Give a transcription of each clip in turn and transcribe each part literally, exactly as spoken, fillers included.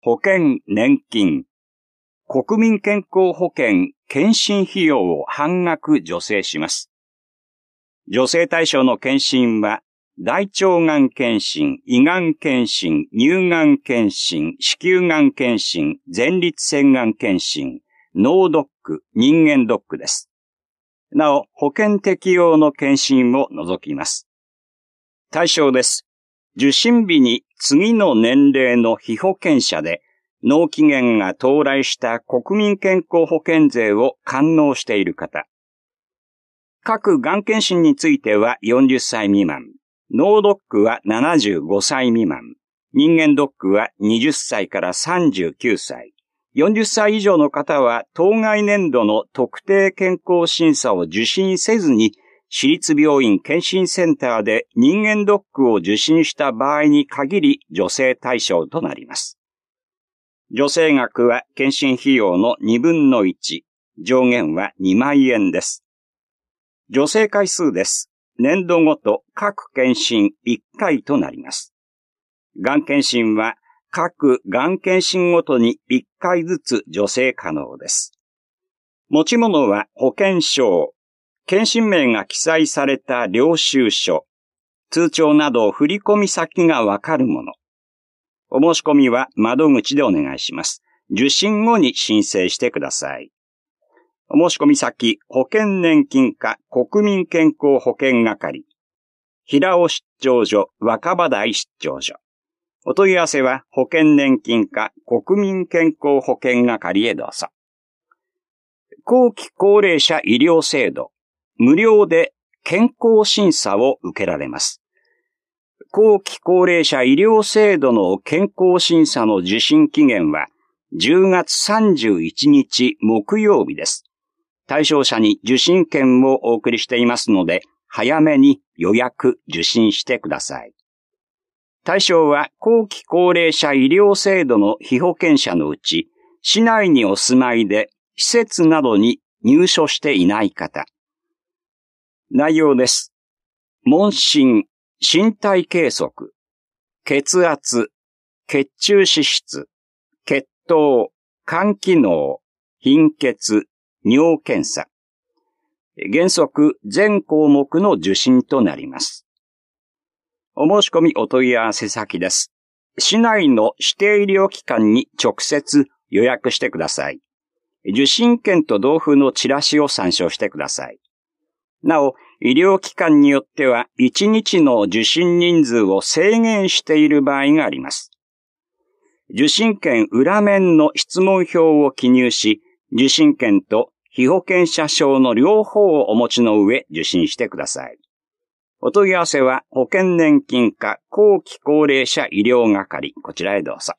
保険、年金、国民健康保険、検診費用を半額助成します。助成対象の検診は、大腸がん検診、胃がん検診、乳がん検診、子宮がん検診、前立腺がん検診、脳ドック、人間ドックです。なお、保険適用の検診を除きます。対象です。受診日に次の年齢の被保険者で、納期限が到来した国民健康保険税を完納している方。各がん検診についてはよんじゅっさい未満。脳ドックはななじゅうごさい未満。人間ドックははたちからさんじゅうきゅうさい。よんじゅっさい以上の方は当該年度の特定健康審査を受診せずに、私立病院検診センターで人間ドックを受診した場合に限り助成対象となります。助成額は検診費用のにぶんのいち、上限はにまんえんです。助成回数です。年度ごと各検診いっかいとなります。がん検診は各がん検診ごとにいっかいずつ助成可能です。持ち物は保険証、検診名が記載された領収書、通帳など振込先がわかるもの。お申し込みは窓口でお願いします。受診後に申請してください。お申し込み先、保険年金課国民健康保険係、平尾出張所、若葉台出張所。お問い合わせは保険年金課国民健康保険係へどうぞ。後期高齢者医療制度、無料で健康審査を受けられます。後期高齢者医療制度の健康審査の受診期限はじゅうがつさんじゅういちにち木曜日です。対象者に受診券をお送りしていますので、早めに予約受診してください。対象は後期高齢者医療制度の被保険者のうち、市内にお住まいで施設などに入所していない方。内容です。問診、身体計測、血圧、血中脂質、血糖、肝機能、貧血、尿検査。原則全項目の受診となります。お申し込みお問い合わせ先です。市内の指定医療機関に直接予約してください。受診券と同封のチラシを参照してください。なお、医療機関によってはいちにちの受診人数を制限している場合があります。受診券裏面の質問票を記入し、受診券と被保険者証の両方をお持ちの上受診してください。お問い合わせは保険年金課後期高齢者医療係、こちらへどうぞ。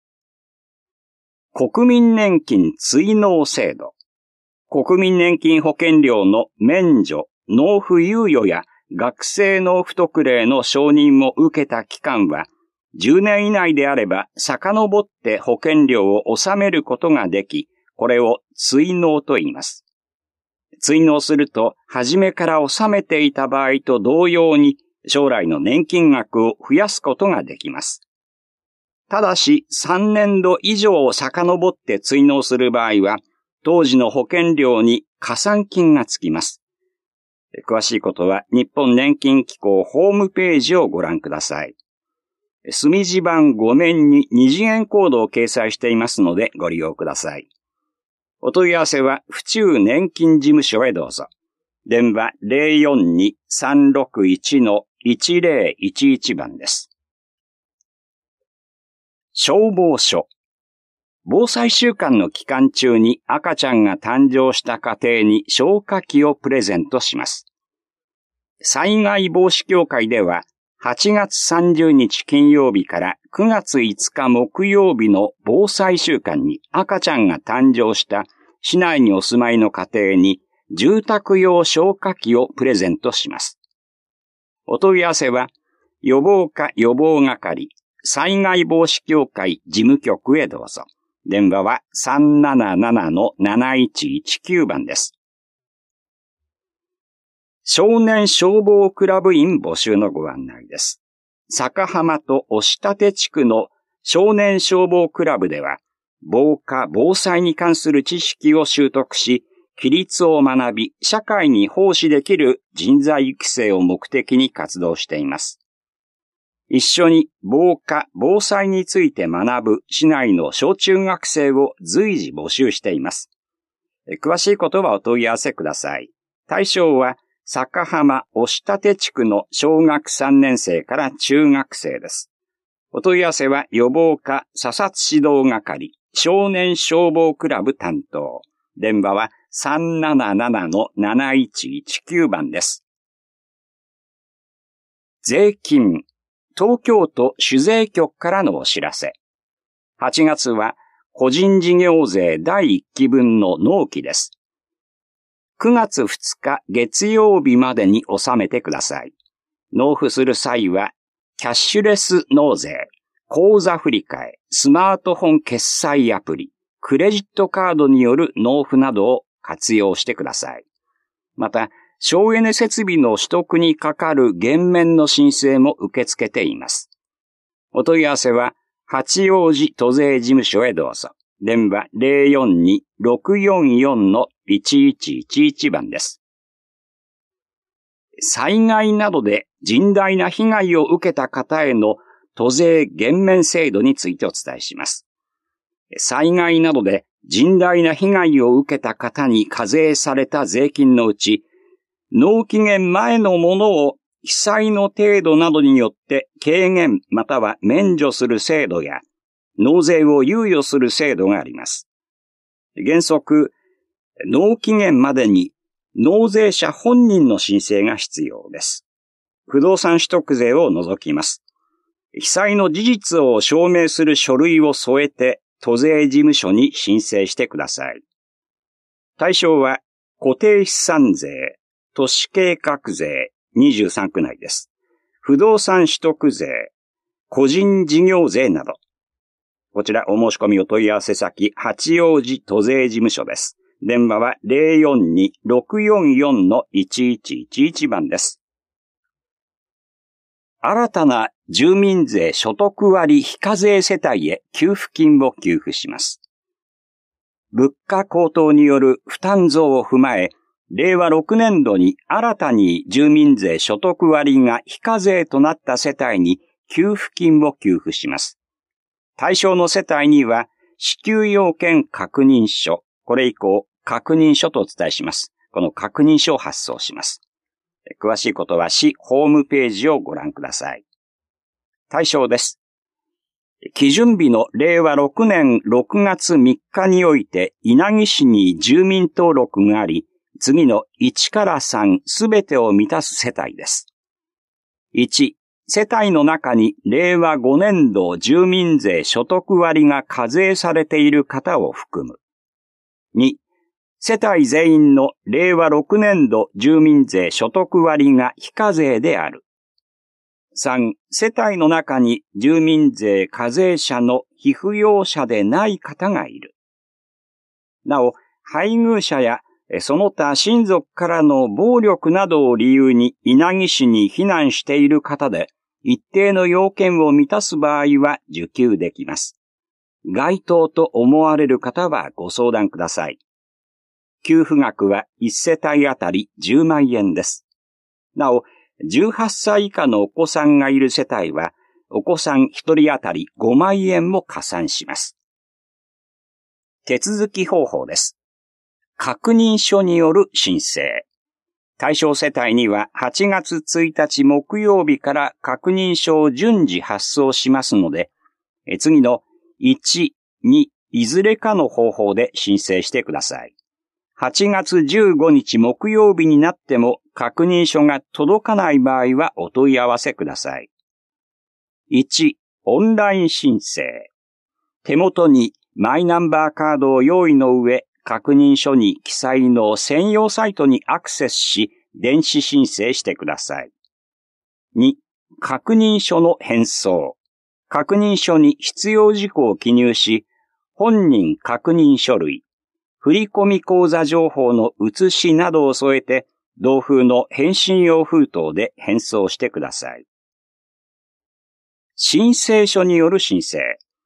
国民年金追納制度。国民年金保険料の免除、納付猶予や学生納付特例の承認を受けた期間は、じゅうねん以内であれば遡って保険料を納めることができ、これを追納と言います。追納すると、初めから納めていた場合と同様に、将来の年金額を増やすことができます。ただし、さんねんど以上を遡って追納する場合は、当時の保険料に加算金がつきます。詳しいことは、日本年金機構ホームページをご覧ください。墨字版ごめんに二次元コードを掲載していますので、ご利用ください。お問い合わせは、府中年金事務所へどうぞ。電話 ゼロよんに さんろくいち いちゼロいちいち 番です。消防署。防災週間の期間中に赤ちゃんが誕生した家庭に消火器をプレゼントします。災害防止協会では、はちがつさんじゅうにち金曜日からくがついつか木曜日の防災週間に赤ちゃんが誕生した市内にお住まいの家庭に住宅用消火器をプレゼントします。お問い合わせは予防課予防係災害防止協会事務局へどうぞ。電話は さんなななな なないちいちきゅう 番です。少年消防クラブ員募集のご案内です。坂浜と押立地区の少年消防クラブでは、防火・防災に関する知識を習得し、規律を学び、社会に奉仕できる人材育成を目的に活動しています。一緒に防火・防災について学ぶ市内の小中学生を随時募集しています。詳しいことはお問い合わせください。対象は、坂浜押立地区の小学さんねん生から中学生です。お問い合わせは予防課査察指導係少年消防クラブ担当。電話は さんななななのなないちいちきゅう 番です。税金、東京都主税局からのお知らせ。はちがつは個人事業税だいいっきぶんの納期です。くがつふつか月曜日までに納めてください。納付する際は、キャッシュレス納税、口座振替、スマートフォン決済アプリ、クレジットカードによる納付などを活用してください。また、省エネ設備の取得にかかる減免の申請も受け付けています。お問い合わせは、八王子都税事務所へどうぞ。電話 ゼロよんに ろくよんよん のいちいちいちいち 番です。災害などで甚大な被害を受けた方への都税減免制度についてお伝えします。災害などで甚大な被害を受けた方に課税された税金のうち、納期限前のものを被災の程度などによって軽減または免除する制度や、納税を猶予する制度があります。原則、納期限までに納税者本人の申請が必要です。不動産取得税を除きます。被災の事実を証明する書類を添えて都税事務所に申請してください。対象は固定資産税、都市計画税にじゅうさんく内です。不動産取得税、個人事業税など。こちらお申し込みお問い合わせ先、八王子都税事務所です。電話は ゼロよんに ろくよんよん のいちいちいちいち 番です。新たな住民税所得割非課税世帯へ給付金を給付します。物価高騰による負担増を踏まえ、れいわろくねんどに新たに住民税所得割が非課税となった世帯に給付金を給付します。対象の世帯には支給要件確認書、これ以降確認書とお伝えします。この確認書を発送します。詳しいことは市ホームページをご覧ください。対象です。基準日のれいわろくねんろくがつみっかにおいて稲城市に住民登録があり、次のいちからさんすべてを満たす世帯です。いち、世帯の中にれいわごねんど住民税所得割が課税されている方を含む。に、世帯全員のれいわろくねんど住民税所得割が非課税である。さん、世帯の中に住民税課税者の被扶養者でない方がいる。なお、配偶者やその他親族からの暴力などを理由に稲城市に避難している方で、一定の要件を満たす場合は受給できます。該当と思われる方はご相談ください。給付額はいち世帯あたりじゅうまんえんです。なお、じゅうはっさい以下のお子さんがいる世帯は、お子さんひとりあたりごまんえんも加算します。手続き方法です。確認書による申請。対象世帯にははちがつついたち木曜日から確認書を順次発送しますので、次のいち、に、いずれかの方法で申請してください。はちがつじゅうごにち木曜日になっても確認書が届かない場合はお問い合わせください。いち、オンライン申請。手元にマイナンバーカードを用意の上、確認書に記載の専用サイトにアクセスし、電子申請してください。に、確認書の返送。確認書に必要事項を記入し、本人確認書類、振込口座情報の写しなどを添えて、同封の返信用封筒で返送してください。申請書による申請。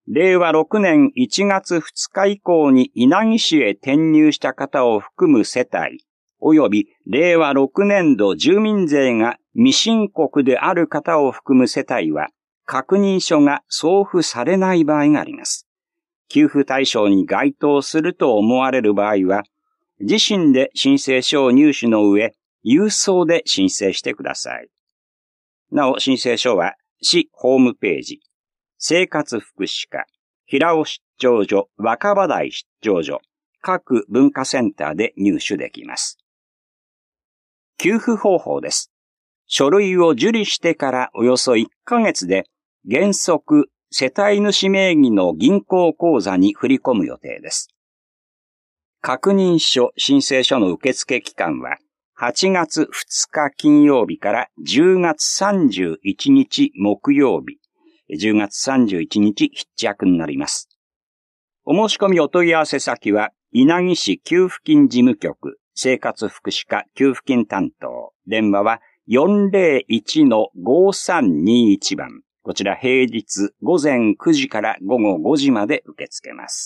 れいわろくねんいちがつふつか以降に稲城市へ転入した方を含む世帯、及びれいわろくねん度住民税が未申告である方を含む世帯は、確認書が送付されない場合があります。給付対象に該当すると思われる場合は、自身で申請書を入手の上、郵送で申請してください。なお、申請書は、市ホームページ、生活福祉課、平尾出張所、若葉台出張所、各文化センターで入手できます。給付方法です。書類を受理してからおよそいっかげつで、原則、世帯主名義の銀行口座に振り込む予定です。確認書、申請書の受付期間は、はちがつふつか金曜日からじゅうがつさんじゅういちにち木曜日、じゅうがつさんじゅういちにち必着になります。お申し込みお問い合わせ先は、稲城市給付金事務局、生活福祉課給付金担当、電話は よんぜろいちのごさんにいち 番。こちら平日ごぜんくじからごごごじまで受け付けます。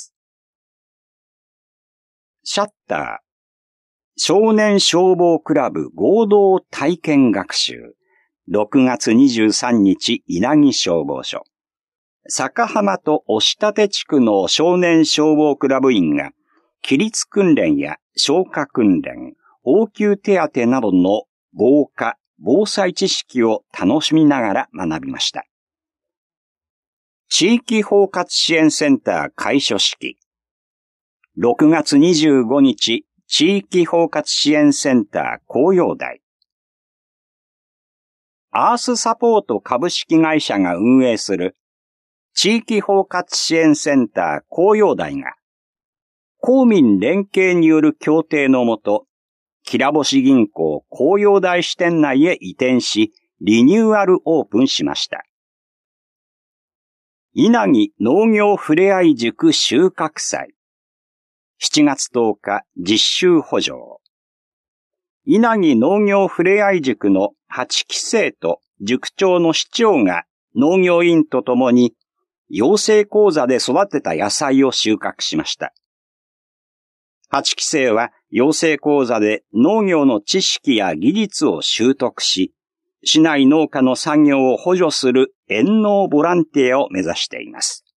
シャッター。少年消防クラブ合同体験学習。ろくがつにじゅうさんにち稲城消防署。坂浜と押立地区の少年消防クラブ員が、規律訓練や消火訓練、応急手当などの防火、防災知識を楽しみながら学びました。地域包括支援センター開所式。ろくがつにじゅうごにち、地域包括支援センター紅葉台。アースサポート株式会社が運営する地域包括支援センター紅葉台が公民連携による協定のもと、きらぼし銀行紅葉台支店内へ移転し、リニューアルオープンしました。稲城農業ふれあい塾収穫祭。しちがつとおか実習補助。稲城農業ふれあい塾のはちきせいと塾長の市長が農業員とともに養成講座で育てた野菜を収穫しました。はちきせいは養成講座で農業の知識や技術を習得し、市内農家の作業を補助する遠農ボランティアを目指しています。